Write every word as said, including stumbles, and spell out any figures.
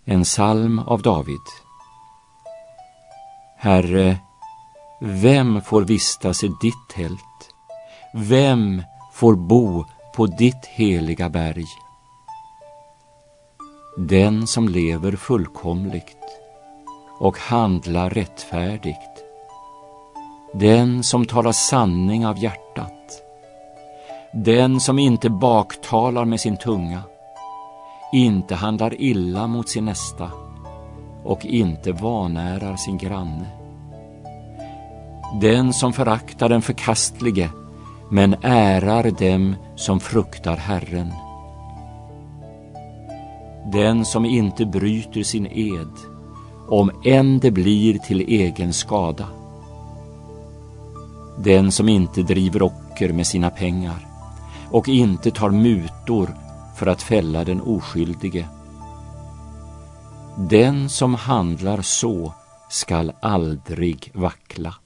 En psalm av David. Herre, vem får vistas i ditt tält? Vem får bo på ditt heliga berg? Den som lever fullkomligt och handlar rättfärdigt. Den som talar sanning av hjärtat. Den som inte baktalar med sin tunga. Inte handlar illa mot sin nästa och inte vanärar sin granne. Den som föraktar den förkastlige men ärar dem som fruktar Herren. Den som inte bryter sin ed, om än det blir till egen skada. Den som inte driver ocker med sina pengar och inte tar mutor för att fälla den oskyldige. Den som handlar så skall aldrig vackla.